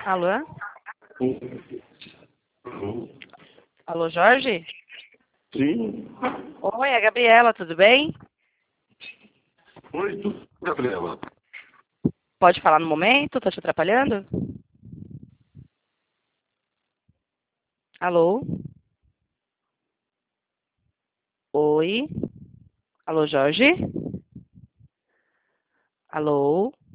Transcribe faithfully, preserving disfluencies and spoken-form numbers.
Alô? Alô, Jorge? Sim. Oi, é a Gabriela, tudo bem? Oi, tudo, Gabriela. Pode falar no momento? Tô te atrapalhando? Alô? Oi? Alô, Jorge? Alô?